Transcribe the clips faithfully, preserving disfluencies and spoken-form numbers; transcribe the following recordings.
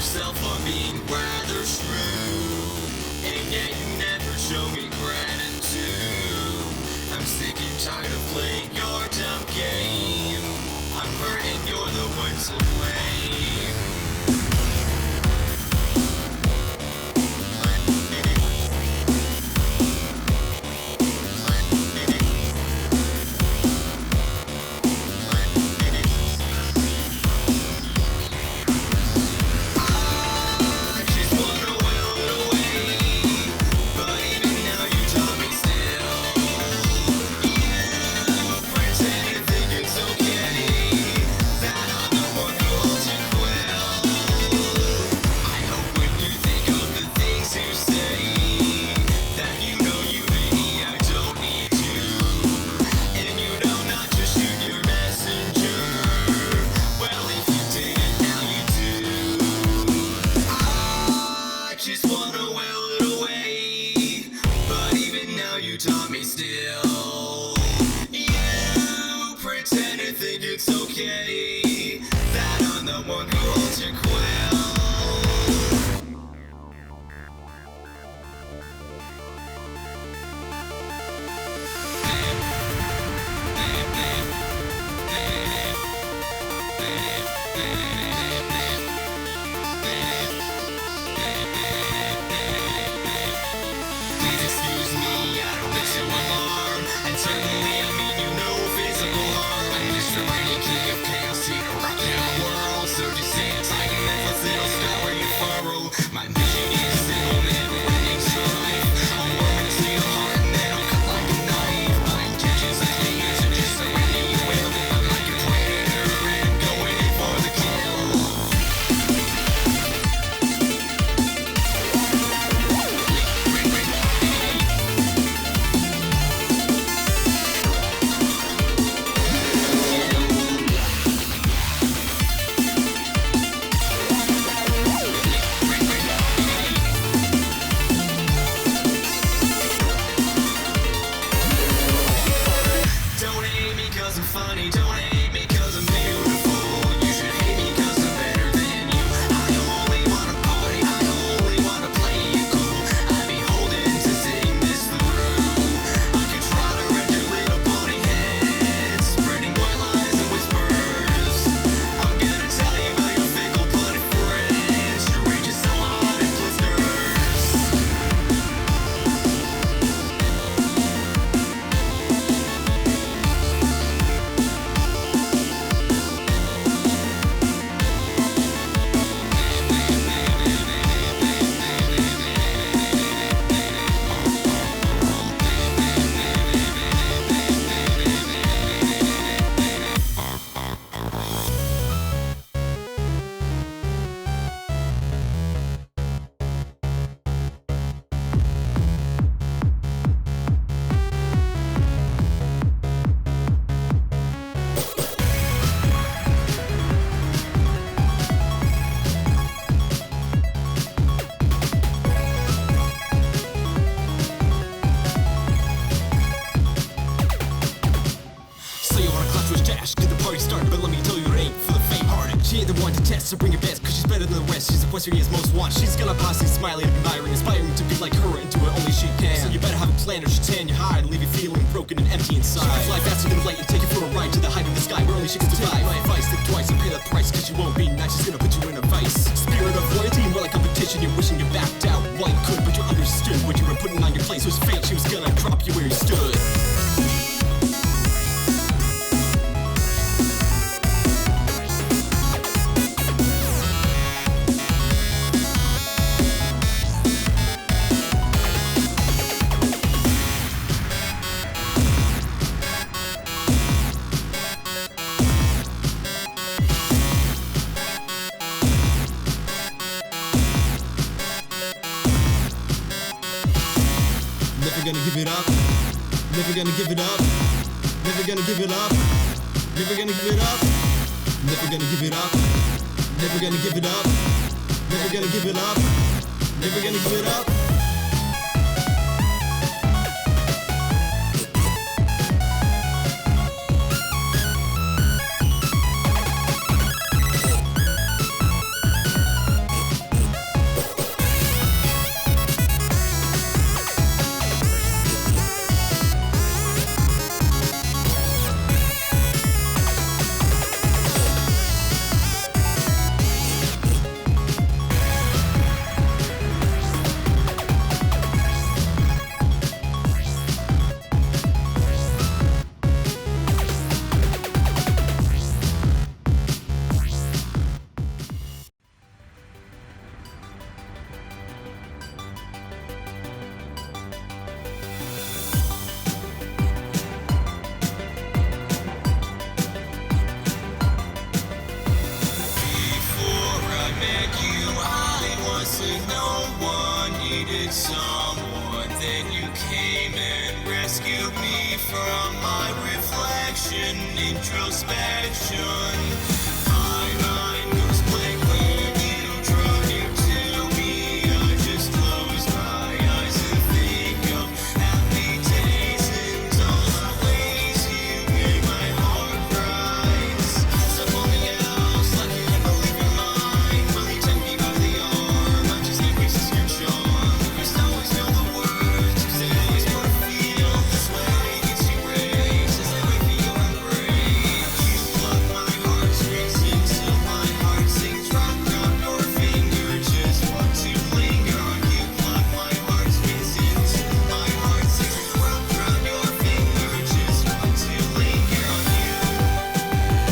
yourself on being rather shrewd, and yet you never show me gratitude. I'm sick and tired of playing your dumb game. I'm hurt and you're the one to blame. Taught me still. You pretend to think it's okay that I'm the one who holds your quill. Please excuse me, I don't wish you alarm, and certainly I mean you no physical harm. I'm just a mighty king of chaos here to rock your world. So just sit tight and let this little star where you furrow. My vision is still never ending strife. I'm working to steal a heart and then I'll cut like a knife. My intentions are clear, so just surrender your will. I'm like a predator and going in for the kill. Don't hate me cause I'm funny, don't hate me cause I'm beautiful. You should hate me cause I'm better than you. I only wanna party, I only wanna play you cool. I'd be holding to sing this through. I could try to rend your little bony head, spreading white lies and whispers. I'm gonna tell you about your fickle blooded friends, strange as so hot and blisters. So you wanna clutch with dash, get the party started, but let me tell you it ain't for the faint-hearted. She ain't the one to test, so bring your best, cause she's better than the rest. She's the West Virginia's most wanted. She's got a posse smiling, admiring, inspiring to be like her and do it only she can. So you better have a plan or she'll tan you hide and leave you feeling broken and empty inside. She can fly faster than light and take you for a ride to the height of the sky where only she can survive. My advice, think twice and pay the price, cause you won't be nice, she's gonna put you in a vice. Spirit of loyalty and more like competition, you're wishing you backed out. Well, you could, but you understood what you were putting on your plate, so it's fate, she was gonna drop you where you stood. Never gonna give it up, never gonna give it up, never gonna give it up, never gonna give it up, never gonna give it up, never gonna give it up, never gonna give it up, never gonna give it up. introspection. My mind goes blank when you draw near to me. I just close my eyes and think of happy days and all the ways you make my heart rise. Something else like you can't believe you're mine. Will you take me by the arm? I just can't resist your charm. You just always know the words. You say always want to feel this way. Gets you raised as I wait for your embrace. You plug my heartstrings into my heart sings rock on your finger. Just want to linger on you. Plug my heartstrings into my heart sings rock on your finger. Just want to linger on you.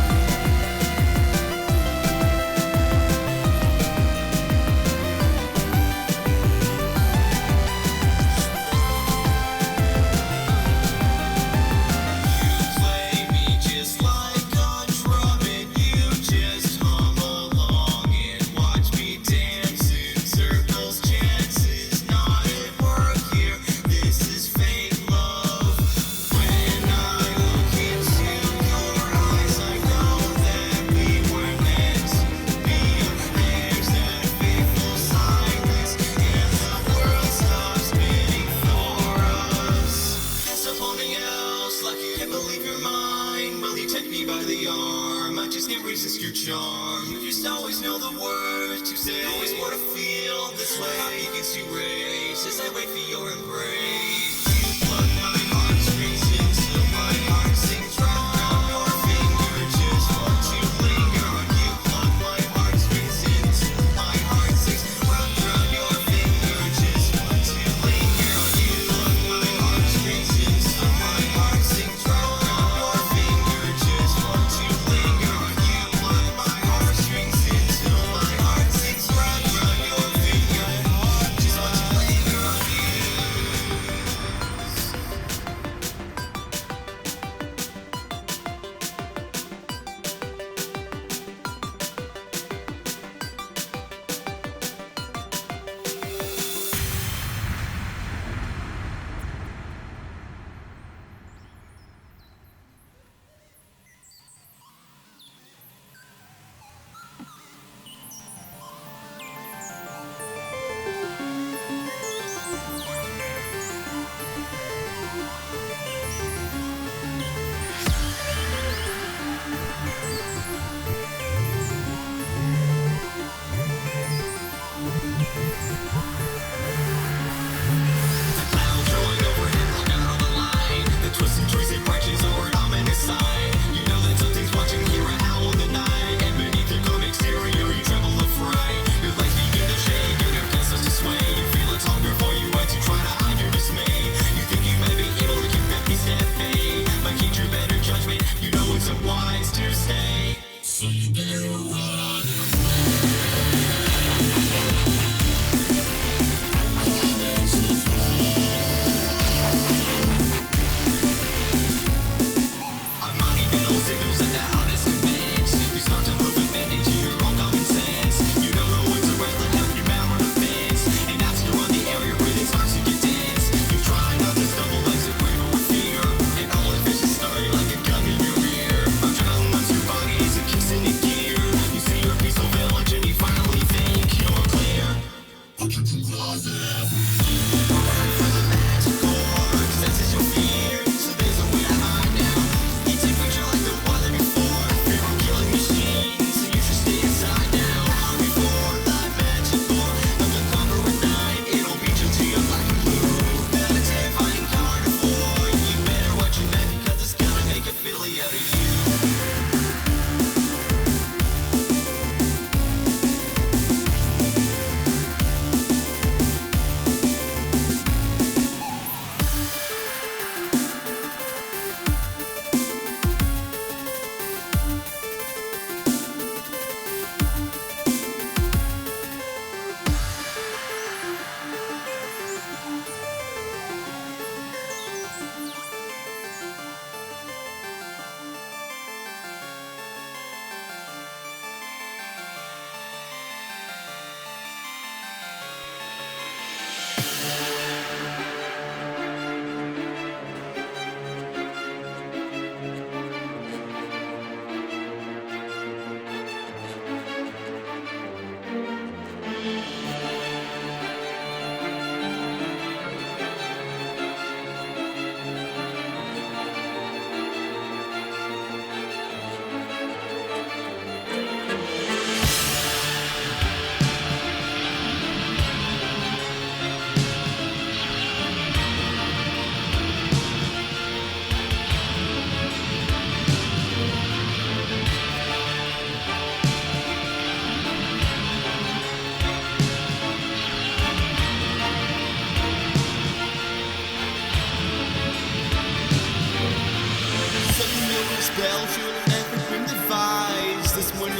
You play me just like a trumpet. You just hum along and watch me dance in circles. Chances not at work here. This is fake love. When I look into your eyes, I know that we were meant to be. There's that fateful silence, and the world stops spinning for us. There's something else, like you can't believe you're mine. Will you take me by the arm? I just can't resist your charm. You just always know the words to say. Always want to feel this way. How begins to race as I wait for your embrace. You plug my heartstrings into my heart sings rock on your finger. Just want to linger on you. Plug my heartstrings into my heart sings rock on your finger. Just want to linger on you. Plug my heartstrings into my heart sings rock on your finger. Just want to linger on you. Plug my heartstrings into my heart sings rock on your finger. Just want to linger on you.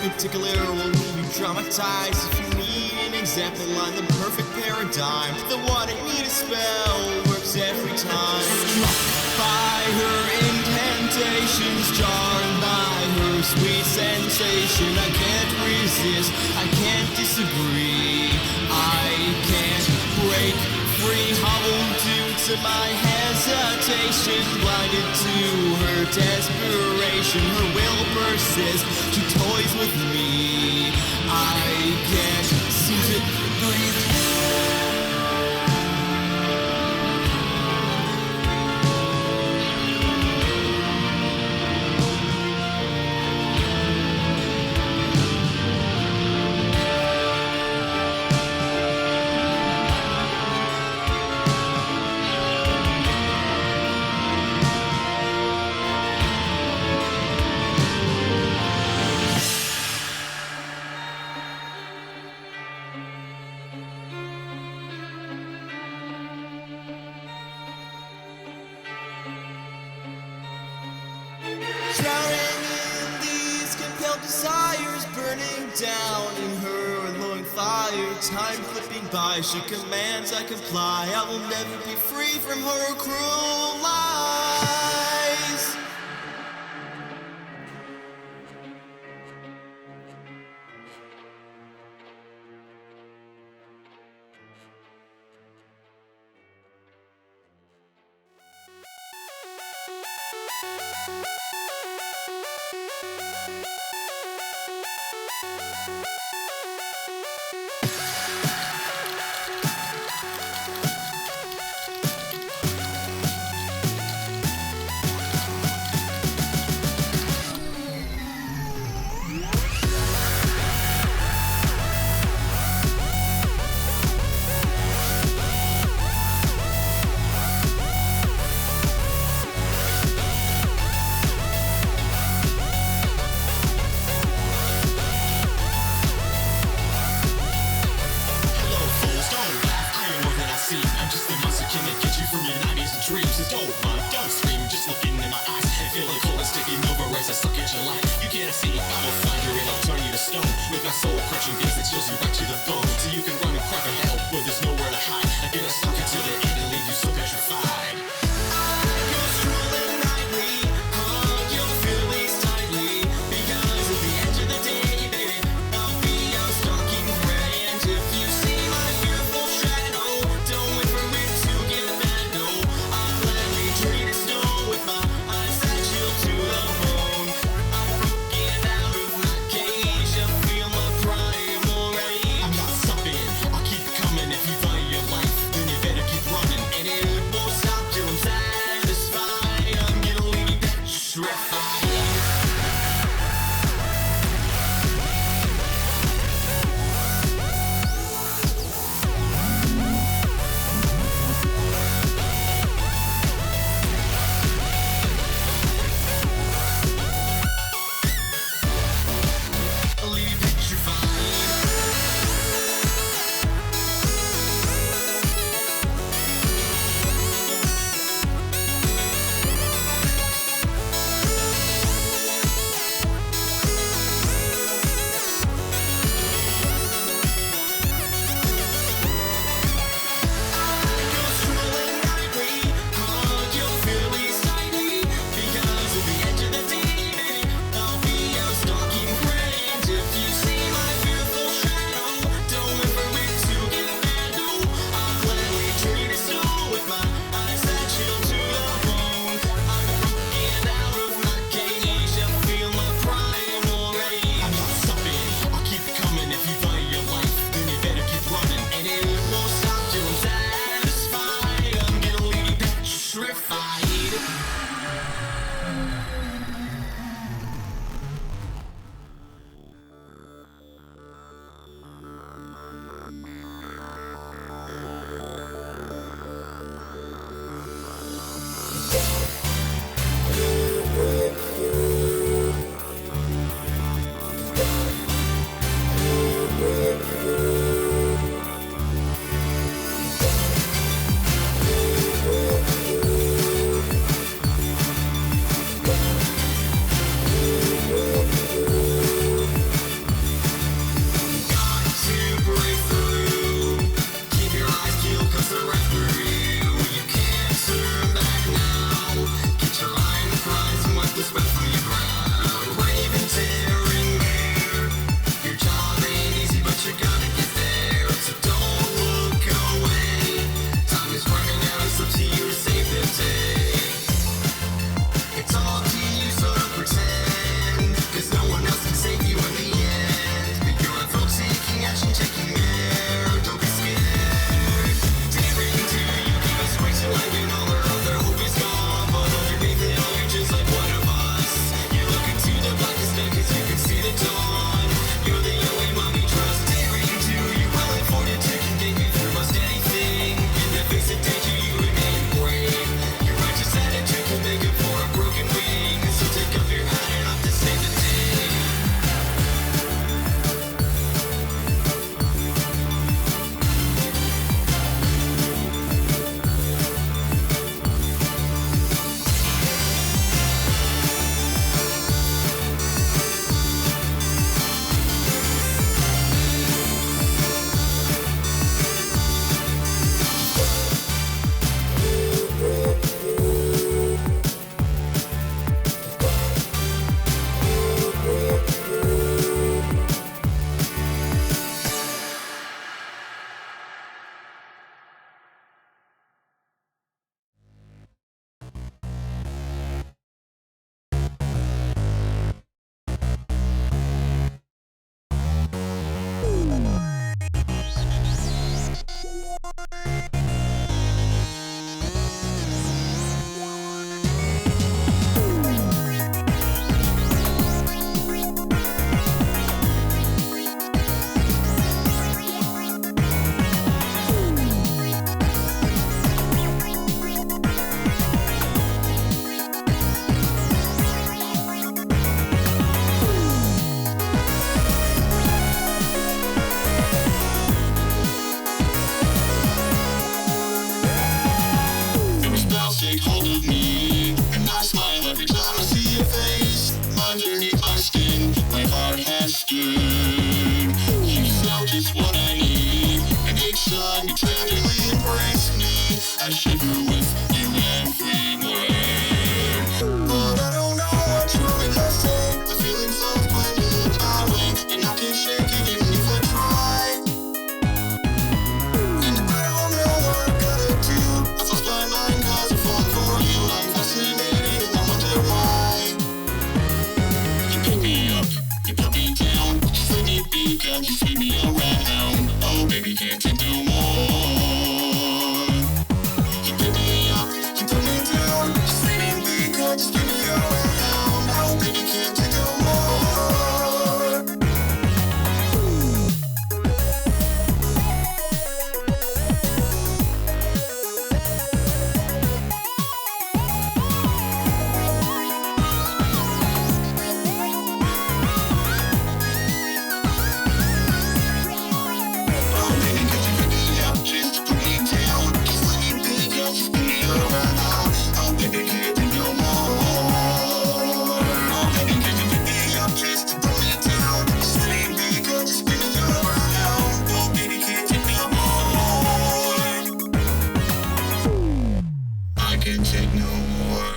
particular will leave you traumatized. If you need an example on the perfect paradigm, the one I need a spell works every time. Struck by her incantations, charmed by her sweet sensation, I can't resist, I can't disagree, I can't break free, hobbled due to my hesitation, blinded to her desperation, her will persists, she toys with me, I can't seem to breathe. Drowning in these compelled desires, burning down in her alluring fire. Time flipping by, she commands, I comply. I will never be free from her cruel lies. Feel my prime. dude. You sound just what I need. And each time you tenderly embrace me, I shiver with you every word. But I don't know what truly does take. The feelings of when you look my way, and I can't shake it even if I try. And I don't know what I gotta do. I lost my mind 'cause I'm falling for you. I'm fascinated and I wonder why. You pick me up, you put me down. Just let me be, God, you spin me around. Oh baby, can't take no more. You pick me up, you put me down. Just let me be, God, you spin me around. Oh baby, can't take no more. Oh baby, could you pick me up, just put me down. Just let me be, God, you spin me around. Oh baby, can't take no more. Oh baby, could you pick me up, just put me down. Just let me be, God, you spin me around. Oh baby, can't take no more. I can't take no more.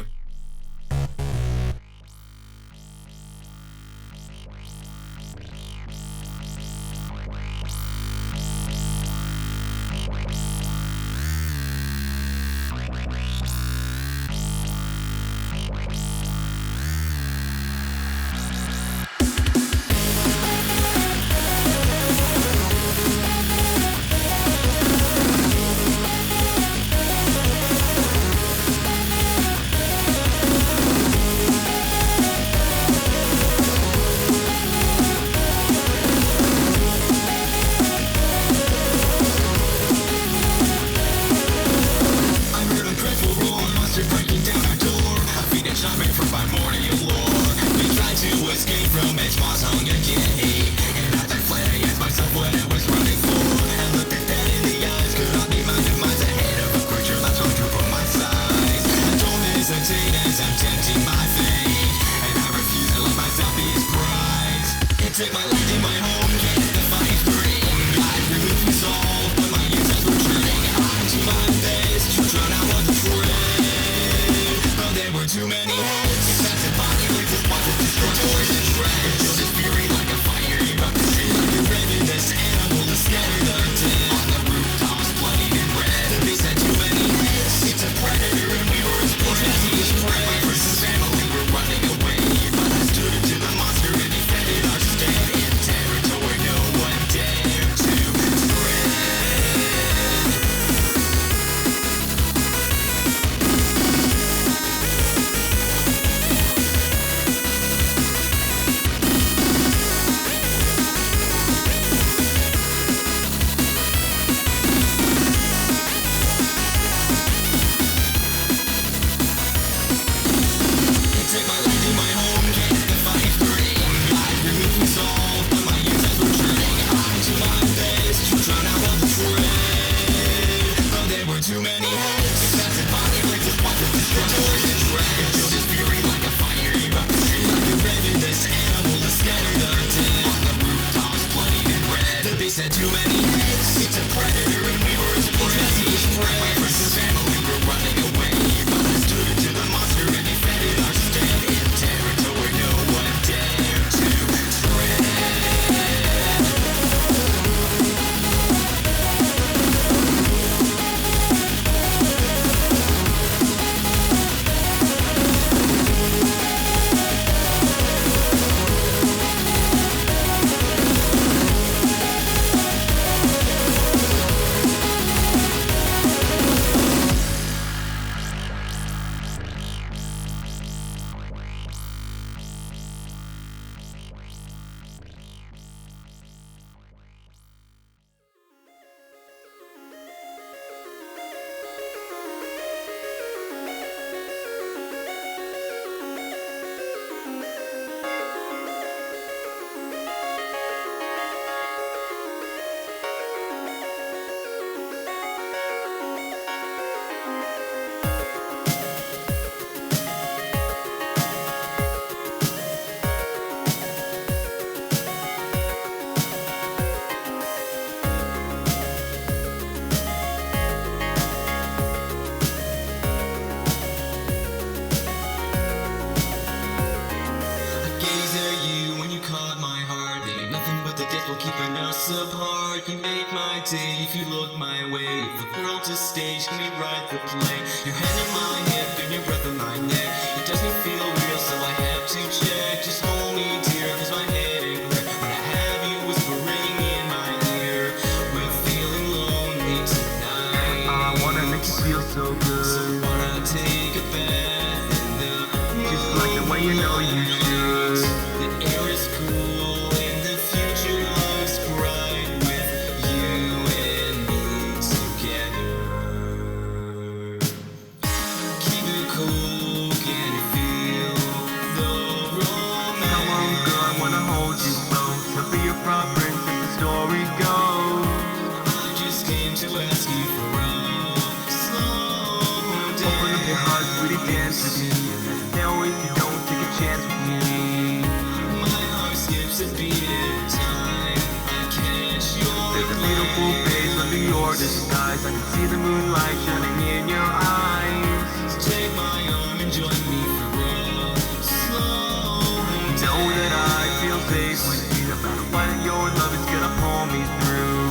I heard a dreadful roar, monster breaking down our door. A phoenix shining from primordial lore. We tried to escape from its boss hung again. And I fled against myself what I was running for. And looked at that in the eyes. Could I be minded miles ahead of a creature that's hungry for my size? I don't hesitate as I'm tempting my fate. And I refuse to let myself be his prize. It took my life in my home, can't defy his brain. I removed his soul, but my uses were trained. I do my best to drown out what the train. But there were too many heads. Excessive violence is what is destroyed and shreds. Feel this fury like a fire erupting. Like a ravenous animal to scatter the dead. On the rooftops, bloody and red. The beast had too many heads. It's a predator and we were his prey. His prey. My versus family were running away. But I stood into the monster and defended our stand. us apart, you make my day. If you look my way, if the world's a stage, can we write the play? Your hand in my hip and your breath in my neck. It doesn't feel real, so I have to check. Just hold me dear, cause my head ain't clear. When I have you whispering in my ear, we're feeling lonely tonight. I wanna make you feel so good. So wanna take a bath in the Just like the way you know you should. The air is cool and the future looks bright with you and me together. Keep it cool, can you feel the romance? Come on, girl, I wanna hold you close. I'll be your progress if the story goes. I just came to ask you for a slow dance. Open up your heart, sweetie, dance with me. Now if you don't take a chance with me. My heart skips a beat every time I catch your There's a beautiful face under your disguise. I can see the moonlight shining in your eyes. Take my arm and join me for a slow dance. Know that I feel safe with you. No matter what, your love is gonna pull me through.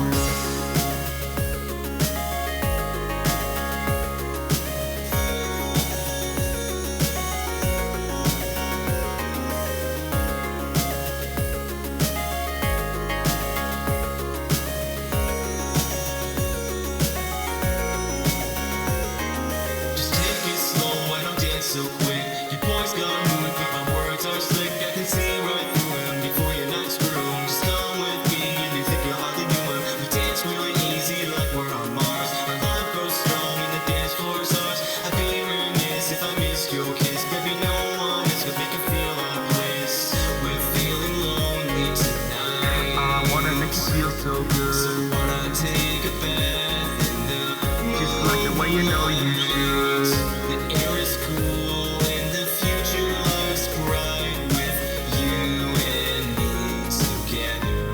Just take it slow, I don't dance so quick. Your boys got moving, but my words are slick. I can see right through them before you're not screwed. Just come with me and you think you hardly knew him. We dance really easy like we're on Mars. Our love grows strong and the dance floor's ours. I'd be remiss if I missed your kiss. Baby, no one else could make you feel like this. We're feeling lonely tonight. I wanna make you feel so So good. wanna take a bath in the Just like the way you know you should. The air is cool and the future looks bright with you and me together.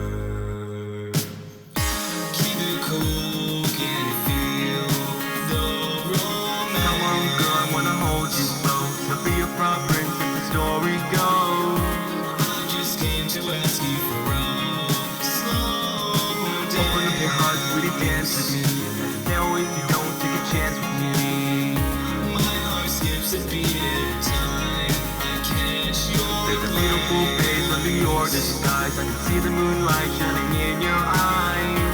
Keep it cool, can you feel the romance? Come on, girl, I wanna hold you close. I'll be your progress if the story goes. I just came to ask you for a slow dance. Open up your heart, sweetie, dance with me. Now if you don't take a chance with me. My heart skips a beat every time I catch your There's a beautiful face under your disguise. I can see the moonlight shining in your eyes.